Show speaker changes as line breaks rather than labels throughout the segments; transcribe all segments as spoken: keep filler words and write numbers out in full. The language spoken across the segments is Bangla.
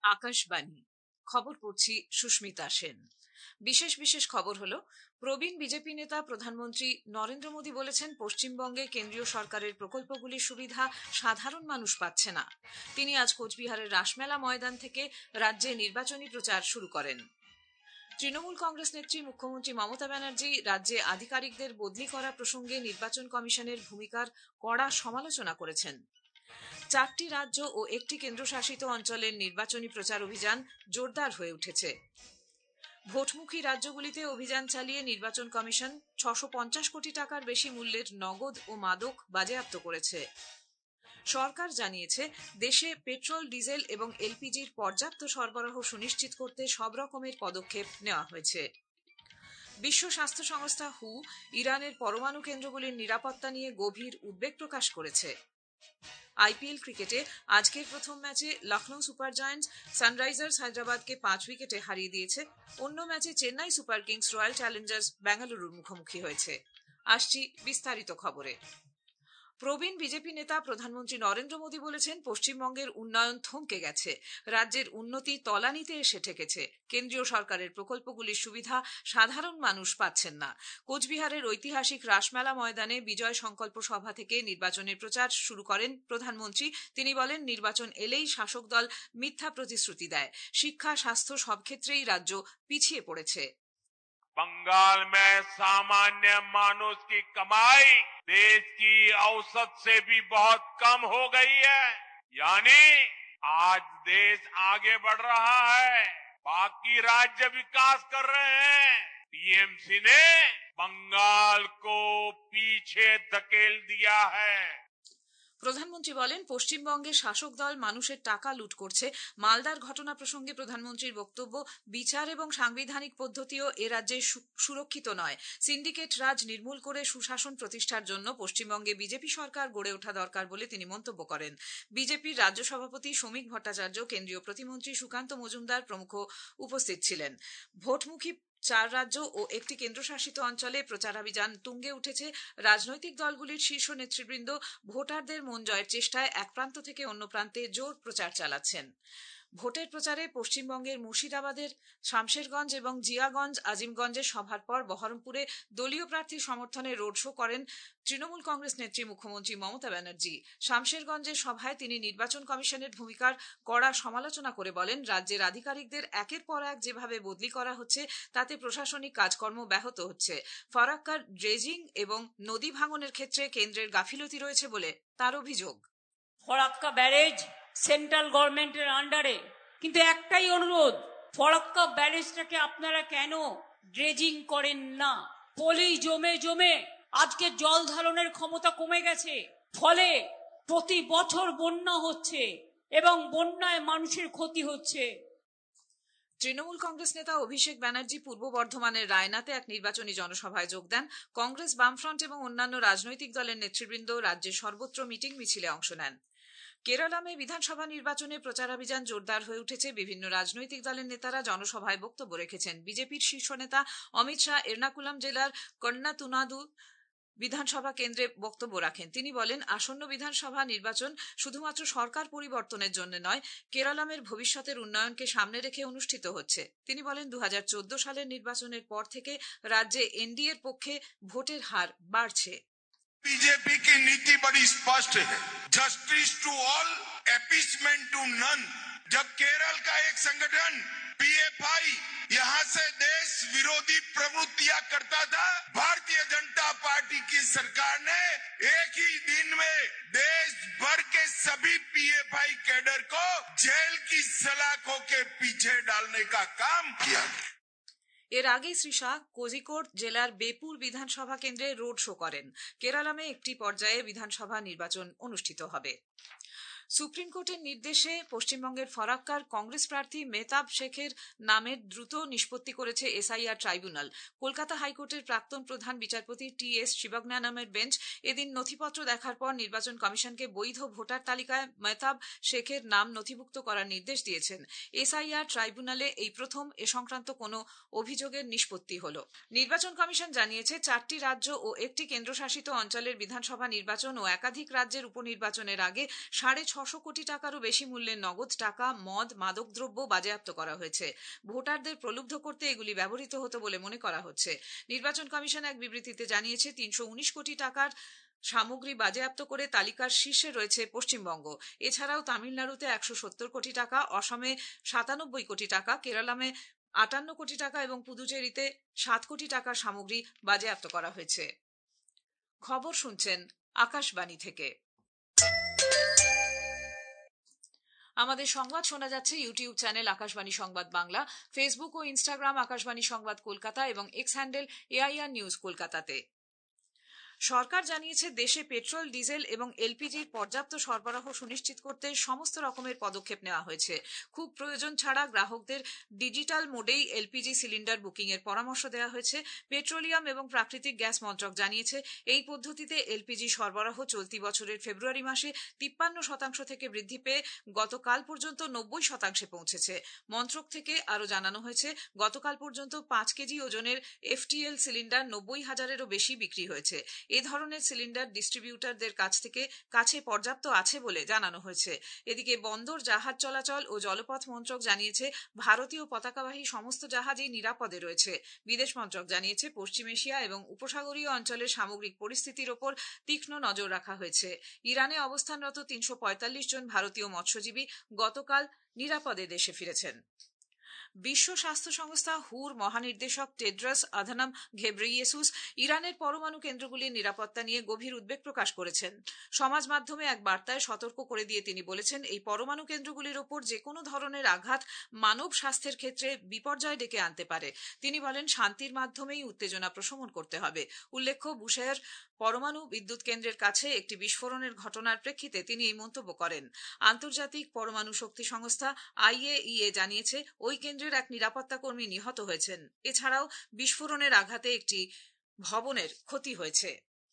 আকাশবাণী খবর পড়ছি সুস্মিতা সেন। বিশেষ বিশেষ খবর হলো, প্রবীণ বিজেপি নেতা প্রধানমন্ত্রী নরেন্দ্র মোদী বলেছেন পশ্চিমবঙ্গে কেন্দ্রীয় সরকারের প্রকল্পগুলির সুবিধা সাধারণ মানুষ পাচ্ছে না। তিনি আজ কোচবিহারের রাসমেলা ময়দান থেকে রাজ্যে নির্বাচনী প্রচার শুরু করেন। তৃণমূল কংগ্রেস নেত্রী মুখ্যমন্ত্রী মমতা ব্যানার্জি রাজ্যে আধিকারিকদের বদলি করা প্রসঙ্গে নির্বাচন কমিশনের ভূমিকার কড়া সমালোচনা করেছেন। চারটি রাজ্য ও একটি কেন্দ্রশাসিত অঞ্চলের নির্বাচনী প্রচার অভিযান জোরদার হয়ে উঠেছে। ভোটমুখী রাজ্যগুলিতে অভিযান চালিয়ে নির্বাচন কমিশন ছশো পঞ্চাশ কোটি টাকার বেশি মূল্যের নগদ ও মাদক বাজেয়াপ্ত করেছে। সরকার জানিয়েছে, দেশে পেট্রোল, ডিজেল এবং এলপিজির পর্যাপ্ত সরবরাহ সুনিশ্চিত করতে সব রকমের পদক্ষেপ নেওয়া হয়েছে। বিশ্ব স্বাস্থ্য সংস্থা হু ইরানের পরমাণু কেন্দ্রগুলির নিরাপত্তা নিয়ে গভীর উদ্বেগ প্রকাশ করেছে। আইপিএল ক্রিকেটে আজকের প্রথম ম্যাচে লখনৌ সুপার জায়ান্টস সানরাইজার্স হায়দ্রাবাদকে পাঁচ উইকেটে হারিয়ে দিয়েছে। অন্য ম্যাচে Chennai super kings royal challengers বেঙ্গালুরুর মুখোমুখি হয়েছে। আসছি বিস্তারিত খবরে। প্রবীণ বিজেপি নেতা প্রধানমন্ত্রী নরেন্দ্র মোদী বলেছেন, পশ্চিমবঙ্গের উন্নয়ন থমকে গেছে, রাজ্যের উন্নতি তলানিতে এসে ঠেকেছে। কেন্দ্রীয় সরকারের প্রকল্পগুলির সুবিধা সাধারণ মানুষ পাচ্ছেন না। কোচবিহারের ঐতিহাসিক রাসমেলা ময়দানে বিজয় সংকল্প সভা থেকে নির্বাচনের প্রচার শুরু করেন প্রধানমন্ত্রী। তিনি বলেন, নির্বাচন এলেই শাসক দল মিথ্যা প্রতিশ্রুতি দেয়। শিক্ষা, স্বাস্থ্য সব ক্ষেত্রেই রাজ্য পিছিয়ে পড়েছে।
बंगाल में सामान्य मानुष की कमाई देश की औसत से भी बहुत कम हो गई है। यानी आज देश आगे बढ़ रहा है, बाकी राज्य विकास कर रहे हैं। टीएमसी ने बंगाल को पीछे धकेल दिया है।
প্রধানমন্ত্রী বলেন, পশ্চিমবঙ্গে শাসক দল মানুষের টাকা লুট করছে। মালদার ঘটনা প্রসঙ্গে প্রধানমন্ত্রীর বক্তব্য, বিচার এবং সাংবিধানিক পদ্ধতিও এ রাজ্যে সুরক্ষিত নয়। সিন্ডিকেট রাজ নির্মূল করে সুশাসন প্রতিষ্ঠার জন্য পশ্চিমবঙ্গে বিজেপি সরকার গড়ে ওঠা দরকার বলে তিনি মন্তব্য করেন। বিজেপির রাজ্য সভাপতি শ্রমিক ভট্টাচার্য, কেন্দ্রীয় প্রতিমন্ত্রী সুকান্ত মজুমদার প্রমুখ উপস্থিত ছিলেন। ভোটমুখী চার রাজ্য ও একটি কেন্দ্রশাসিত অঞ্চলে প্রচারাভিযান তুঙ্গে উঠেছে। রাজনৈতিক দলগুলির শীর্ষ নেতৃবৃন্দ ভোটারদের মন জয়ের চেষ্টায় এক প্রান্ত থেকে অন্য প্রান্তে জোর প্রচার চালাচ্ছেন। ভোটের প্রচারে পশ্চিমবঙ্গের মুর্শিদাবাদের শামশেরগঞ্জ এবং জিয়াগঞ্জ, আজিমগঞ্জের সভার পর বহরমপুরে দলীয় প্রার্থীর সমর্থনে রোড শো করেন তৃণমূল কংগ্রেস নেত্রী মুখ্যমন্ত্রী মমতা ব্যানার্জি। শামশেরগঞ্জের সভায় তিনি নির্বাচন কমিশনের ভূমিকার কড়া সমালোচনা করে বলেন, রাজ্যের আধিকারিকদের একের পর এক যেভাবে বদলি করা হচ্ছে তাতে প্রশাসনিক কাজকর্ম ব্যাহত হচ্ছে। ফরাক্কার ড্রেজিং এবং নদী ভাঙনের ক্ষেত্রে কেন্দ্রের গাফিলতি রয়েছে বলে তার অভিযোগ।
ফরাক্কা ব্যারেজ সেন্ট্রাল গভর্নমেন্টের আন্ডারে, কিন্তু একটাই অনুরোধ, ফরাক্কা ব্যারেজটাকে আপনারা কেন ড্রেজিং করেন না? পলি জমে জমে আজকে জল ধারণের ক্ষমতা কমে গেছে, ফলে প্রতি বছর বন্যা হচ্ছে এবং বন্যায় মানুষের ক্ষতি হচ্ছে।
তৃণমূল কংগ্রেস নেতা অভিষেক ব্যানার্জি পূর্ব বর্ধমানের রায়নাতে এক নির্বাচনী জনসভায় যোগ দেন। কংগ্রেস, বামফ্রন্ট এবং অন্যান্য রাজনৈতিক দলের নেতৃবৃন্দ রাজ্যের সর্বত্র মিটিং মিছিলে অংশ নেন। কেরালামে বিধানসভা নির্বাচনে প্রচারাভিযান জোরদার হয়ে উঠেছে। বিভিন্ন রাজনৈতিক দলের নেতারা জনসভায় বক্তব্য রেখেছেন। বিজেপির শীর্ষ নেতা অমিত শাহ এর্নাকুলাম জেলার কন্যাতুনাদু বিধানসভা কেন্দ্রে বক্তব্য রাখেন। তিনি বলেন, আসন্ন বিধানসভা নির্বাচন শুধুমাত্র সরকার পরিবর্তনের জন্য নয়, কেরালামের ভবিষ্যতের উন্নয়নকে সামনে রেখে অনুষ্ঠিত হচ্ছে। তিনি বলেন, দু হাজার চোদ্দ সালের নির্বাচনের পর থেকে রাজ্যে এনডিএর পক্ষে ভোটের হার বাড়ছে।
बीजेपी की नीति बड़ी स्पष्ट है, justice to all, appeasement to none. जब केरल का एक संगठन पीएफआई यहाँ से देश विरोधी प्रवृत्तियां करता था, भारतीय जनता पार्टी की सरकार ने एक ही दिन में देश भर के सभी पीएफआई कैडर को जेल की सलाखों के पीछे डालने का काम किया।
এর আগে শ্রী শাহ কোজিকোড জেলার বেপুর বিধানসভা কেন্দ্রে রোড শো করেন। কেরালামে একটি পর্যায়ে বিধানসভা নির্বাচন অনুষ্ঠিত হবে। সুপ্রিম কোর্টের নির্দেশে পশ্চিমবঙ্গের ফরাক্কার কংগ্রেস প্রার্থী মেহতাব শেখের নামের দ্রুত নিষ্পত্তি করেছে এসআইআর ট্রাইব্যুনাল। কলকাতা হাইকোর্টের প্রাক্তন প্রধান বিচারপতি টি এস শিবজ্ঞানমের বেঞ্চ এদিন নথিপত্র দেখার পর নির্বাচন কমিশনকে বৈধ ভোটার তালিকায় মেহতাব শেখের নাম নথিভুক্ত করার নির্দেশ দিয়েছেন। এসআইআর ট্রাইব্যুনালে এই প্রথম এ সংক্রান্ত কোনো অভিযোগের নিষ্পত্তি হল। নির্বাচন কমিশন জানিয়েছে, চারটি রাজ্য ও একটি কেন্দ্রশাসিত অঞ্চলের বিধানসভা নির্বাচন ও একাধিক রাজ্যের উপনির্বাচনের আগে সাড়ে ছশো কোটি টাকারও বেশি মূল্যের নগদ টাকা, মদ, মাদকদ্রব্য বাজেয়াপ্ত করা হয়েছে। ভোটারদের প্রলুব্ধ করতে এগুলি ব্যবহৃত হতো বলে মনে করা হচ্ছে। নির্বাচন কমিশন এক বিবৃতিতে জানিয়েছে, তিনশো উনিশ কোটি টাকার সামগ্রী বাজেয়াপ্ত করে তালিকার শীর্ষে রয়েছে পশ্চিমবঙ্গ। এছাড়াও তামিলনাড়ুতে একশো সত্তর কোটি টাকা, অসমে সাতানব্বই কোটি টাকা, কেরালামে আটান্ন কোটি টাকা এবং পুদুচেরিতে সাত কোটি টাকার সামগ্রী বাজেয়াপ্ত করা হয়েছে। খবর শুনছেন আকাশবাণী থেকে। আমাদের সংবাদ শোনা যাচ্ছে ইউটিউব চ্যানেল আকাশবাণী সংবাদ বাংলা, ফেসবুক ও ইনস্টাগ্রাম আকাশবাণী সংবাদ কলকাতা এবং এক্স হ্যান্ডেল এআইআর নিউজ কলকাতাতে। সরকার জানিয়েছে, দেশে পেট্রোল, ডিজেল এবং এলপিজির পর্যাপ্ত সরবরাহ সুনিশ্চিত করতে সমস্ত রকমের পদক্ষেপ নেওয়া হয়েছে। খুব প্রয়োজন ছাড়া গ্রাহকদের ডিজিটাল মোডেই এলপিজি সিলিন্ডার বুকিং এর পরামর্শ দেওয়া হয়েছে। পেট্রোলিয়াম এবং প্রাকৃতিক গ্যাস মন্ত্রক জানিয়েছে, এই পদ্ধতিতে এলপিজি সরবরাহ চলতি বছরের ফেব্রুয়ারি মাসে তিপ্পান্ন শতাংশ থেকে বৃদ্ধি পেয়ে গতকাল পর্যন্ত নব্বই শতাংশে পৌঁছেছে। মন্ত্রক থেকে আরও জানানো হয়েছে, গতকাল পর্যন্ত পাঁচ কেজি ওজনের এফটিএল সিলিন্ডার নব্বই হাজারেরও বেশি বিক্রি হয়েছে। এ ধরনের সিলিন্ডার ডিস্ট্রিবিউটরদের কাছ থেকে কাছে পর্যাপ্ত আছে বলে জানানো হয়েছে। এদিকে বন্দর, জাহাজ চলাচল ও জলপথ মন্ত্রক জানিয়েছে, ভারতীয় পতাকাবাহী সমস্ত জাহাজই নিরাপদে রয়েছে। বিদেশ মন্ত্রক জানিয়েছে, পশ্চিম এশিয়া এবং উপসাগরীয় অঞ্চলের সামগ্রিক পরিস্থিতির ওপর তীক্ষ্ণ নজর রাখা হয়েছে। ইরানে অবস্থানরত তিনশো পঁয়তাল্লিশ জন ভারতীয় মৎস্যজীবী গতকাল নিরাপদে দেশে ফিরেছেন। বিশ্ব স্বাস্থ্য সংস্থা হুর মহানির্দেশক টেড্রস আধানম ঘেব্রেইয়েসুস ইরানের পরমাণু কেন্দ্রগুলির নিরাপত্তা নিয়ে গভীর উদ্বেগ প্রকাশ করেছেন। সমাজ মাধ্যমে এক বার্তায় সতর্ক করে দিয়ে তিনি বলেছেন, এই পরমাণু কেন্দ্রগুলির ওপর যে কোনো ধরনের আঘাত মানব স্বাস্থ্যের ক্ষেত্রে বিপর্যয় ডেকে আনতে পারে। তিনি বলেন, শান্তির মাধ্যমেই উত্তেজনা প্রশমন করতে হবে। উল্লেখ্য, বুশেহর পরমাণু বিদ্যুৎ কেন্দ্রের কাছে একটি বিস্ফোরণের ঘটনার প্রেক্ষিতে তিনি এই মন্তব্য করেন। আন্তর্জাতিক পরমাণু শক্তি সংস্থা আইএইএ জানিয়েছে, ওই কেন্দ্রের এক নিরাপত্তা কর্মী নিহত হয়েছেন। এছাড়াও বিস্ফোরণের আঘাতে একটি ভবনের ক্ষতি হয়েছে।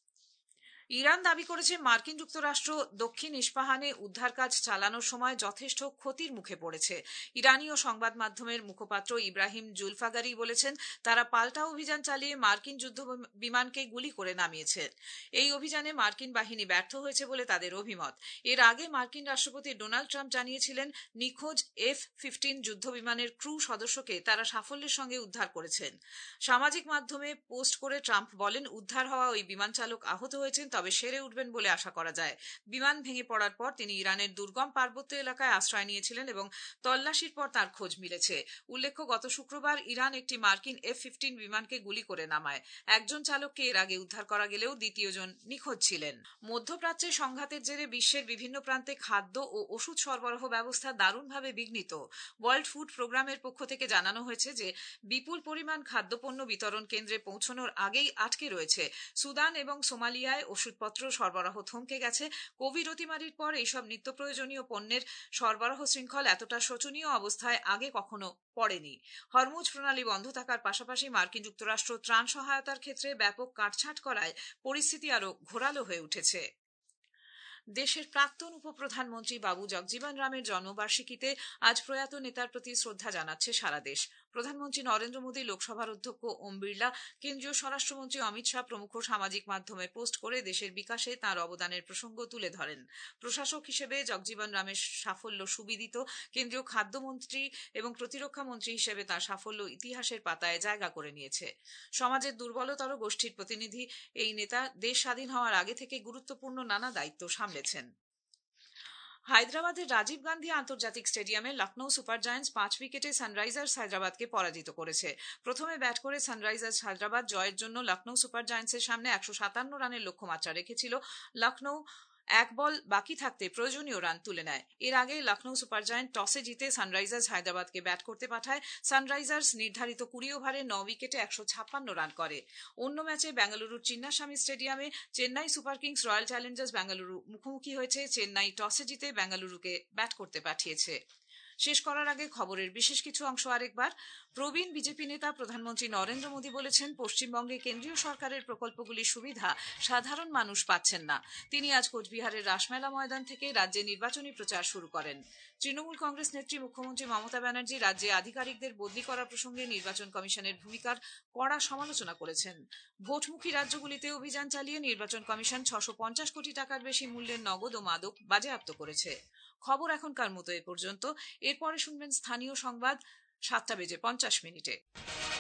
ইরান দাবি করেছে, মার্কিন যুক্তরাষ্ট্র দক্ষিণ ইস্পাহানে উদ্ধার কাজ চালানোর সময় যথেষ্ট ক্ষতির মুখে পড়েছে। ইরানীয় সংবাদ মাধ্যমের মুখপাত্র ইব্রাহিম জুলফাগারি বলেছেন, তারা পাল্টা অভিযান চালিয়ে মার্কিন যুদ্ধ বিমানকে গুলি করে নামিয়েছে। এই অভিযানে মার্কিন বাহিনী ব্যর্থ হয়েছে বলে তাদের অভিমত। এর আগে মার্কিন রাষ্ট্রপতি ডোনাল্ড ট্রাম্প জানিয়েছিলেন, নিখোঁজ এফ ফিফটিন যুদ্ধ বিমানের ক্রু সদস্যকে তারা সাফল্যের সঙ্গে উদ্ধার করেছেন। সামাজিক মাধ্যমে পোস্ট করে ট্রাম্প বলেন, উদ্ধার হওয়া ওই বিমান চালক আহত হয়েছেন, তবে সেরে উঠবেন বলে আশা করা যায়। বিমান ভেঙে পড়ার পর তিনি ইরানের দুর্গম পার্বত্য এলাকায় আশ্রয় নিয়েছিলেন এবং তল্লাশির পর তার খোঁজ মিলেছে। উল্লেখ্য, গত শুক্রবার ইরান একটি মার্কিন এফ ফিফটিন বিমানকে গুলি করে নামায়। একজন চালককে এর আগে উদ্ধার করা গেলেও দ্বিতীয় জন নিখোঁজ ছিলেন। মধ্যপ্রাচ্যে সংঘাতের জেরে বিশ্বের বিভিন্ন প্রান্তে খাদ্য ও ওষুধ সরবরাহ ব্যবস্থা দারুণভাবে বিঘ্নিত। ওয়ার্ল্ড ফুড প্রোগ্রামের পক্ষ থেকে জানানো হয়েছে যে, বিপুল পরিমাণ খাদ্যপণ্য বিতরণ কেন্দ্রে পৌঁছানোর আগেই আটকে রয়েছে। সুদান এবং সোমালিয়ায় ওষুধপত্র সরবরাহ থমকে গেছে। কোভিড অতিমারির পর এইসব নিত্য প্রয়োজনীয় পণ্যের সরবরাহ শৃঙ্খল এতটা শোচনীয় অবস্থায় আগে কখনো পড়েনি। হরমুজ প্রণালী বন্ধ থাকার পাশাপাশি মার্কিন যুক্তরাষ্ট্র ত্রাণ সহায়তার ক্ষেত্রে ব্যাপক কাটছাঁট করায় পরিস্থিতি আরও ঘোরালো হয়ে উঠেছে। দেশের প্রাক্তন উপপ্রধানমন্ত্রী বাবু জগজীবন রামের জন্মবার্ষিকীতে আজ প্রয়াত নেতার প্রতি শ্রদ্ধা জানাচ্ছে সারা দেশ। প্রধানমন্ত্রী নরেন্দ্র মোদী, লোকসভার অধ্যক্ষ ওম বিড়লা, কেন্দ্রীয় স্বরাষ্ট্রমন্ত্রী অমিত শাহ প্রমুখ সামাজিক মাধ্যমে পোস্ট করে দেশের বিকাশে তাঁর অবদানের প্রসঙ্গ তুলে ধরেন। প্রশাসক হিসেবে জগজীবন রামের সাফল্য সুবিদিত। কেন্দ্রীয় খাদ্যমন্ত্রী এবং প্রতিরক্ষা মন্ত্রী হিসেবে তাঁর সাফল্য ইতিহাসের পাতায় জায়গা করে নিয়েছে। সমাজের দুর্বলতর গোষ্ঠীর প্রতিনিধি এই নেতা দেশ স্বাধীন হওয়ার আগে থেকে গুরুত্বপূর্ণ নানা দায়িত্ব সামলেছেন। হায়দ্রাবাদের রাজীব গান্ধী আন্তর্জাতিক স্টেডিয়ামে লখনৌ সুপার জায়ান্টস পাঁচ উইকেটে সানরাইজার্স হায়দ্রাবাদকে পরাজিত করেছে। প্রথমে ব্যাট করে সানরাইজার্স হায়দ্রাবাদ জয়ের জন্য লখনৌ সুপার জায়ান্টসের সামনে একশো সাতান্ন রানের লক্ষ্যমাত্রা রেখেছিল। লখনৌ এক বল বাকি থাকতে প্রয়োজনীয় রান তুলে নেয়। এর আগে লখনৌ সুপার জায়ান্ট টসে জিতে সানরাইজার্স হায়দ্রাবাদকে ব্যাট করতে পাঠায়। সানরাইজার্স নির্ধারিত কুড়ি ওভারে ন উইকেটে একশো ছাপ্পান্ন রান করে। অন্য ম্যাচে বেঙ্গালুরুর চিন্নাস্বামী স্টেডিয়ামে Chennai super kings royal challengers Bengaluru মুখোমুখি হয়েছে। চেন্নাই টসে জিতে বেঙ্গালুরুকে ব্যাট করতে পাঠিয়েছে। শেষ করার আগে খবরের বিশেষ কিছু অংশ আরেকবার। প্রবীণ বিজেপি নেতা প্রধানমন্ত্রী নরেন্দ্র মোদী বলেছেন, পশ্চিমবঙ্গে কেন্দ্রীয় সরকারের প্রকল্পগুলির সুবিধা সাধারণ মানুষ পাচ্ছেন না। তিনি আজ কোচবিহারের রাসমেলা ময়দান থেকে রাজ্যে নির্বাচনী প্রচার শুরু করেন। তৃণমূল কংগ্রেস নেত্রী মুখ্যমন্ত্রী মমতা ব্যানার্জি রাজ্যে আধিকারিকদের বদলি করা প্রসঙ্গে নির্বাচন কমিশনের ভূমিকার কড়া সমালোচনা করেছেন। ভোটমুখী রাজ্যগুলিতে অভিযান চালিয়ে নির্বাচন কমিশন ছশো পঞ্চাশ কোটি টাকার বেশি মূল্যের নগদ ও মাদক বাজেয়াপ্ত করেছে। খবর এখনকার মতো এ পর্যন্ত। এরপরে শুনবেন স্থানীয় সংবাদ সাতটা বেজে পঞ্চাশ মিনিটে।